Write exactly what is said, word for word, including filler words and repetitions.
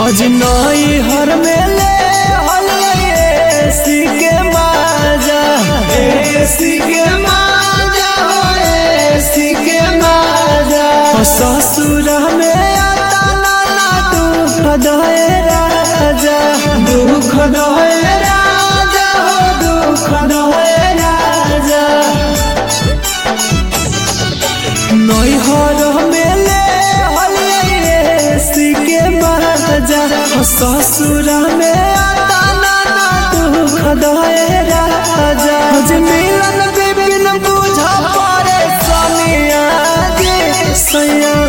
अजनई हर में ले एसी के माजा एसी के माजा हो एसी के माजा ससुर में आता ना दुख दहे राजा दुख दहे राजा हो दुख दहे राजा नैहर में ले एसी के माजा ससुर में आता ना दुख दहे राजा मिलन विपिन बुझा परे सनिया गे सैया